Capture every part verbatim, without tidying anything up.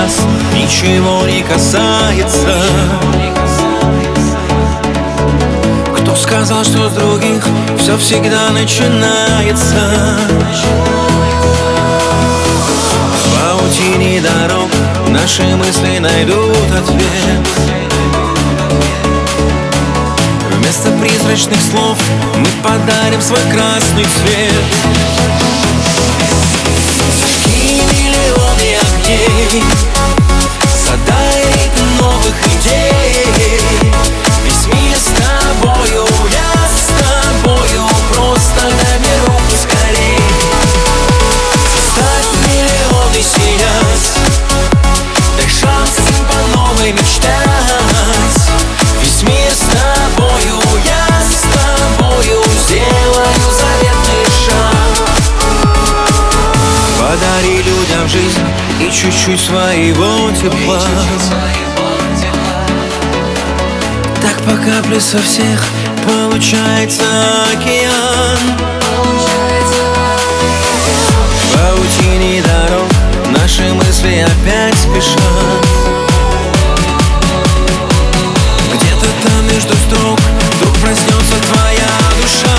нас ничего не касается. Кто сказал, что с других все всегда начинается? В паутине дорог наши мысли найдут ответ. Вместо призрачных слов мы подарим свой красный цвет. Зажги миллионы огней, задай ритм новых идей. Весь мир с тобою, я с тобою, просто дай мне руку скорей. Заставь миллионы сиять, дай шанс им по новой мечтать. Весь мир с тобою, я с тобою, сделаю заветный шаг. Подари людям жизнь и чуть-чуть своего тепла. Так по капле со всех получается океан. В паутине дорог наши мысли опять спешат. Где-то там между строк вдруг проснется твоя душа.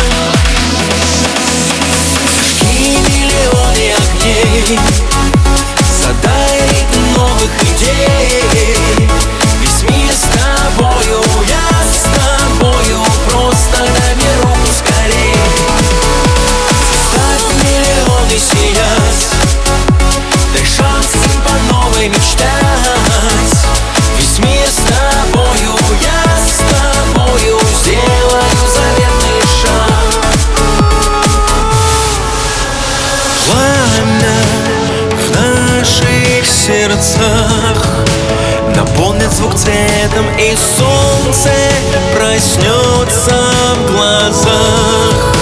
Зажги миллионы огней, задай ритм новых идей. Весь мир с тобою, я с тобою, просто дай мне руку скорей. Заставь миллионы сиять, дай шанс им по новой мечтать. Весь мир с тобою, я с тобою, сделаю заветный шаг. Пламя в наших сердцах наполнит звук цветом, и солнце проснется в глазах.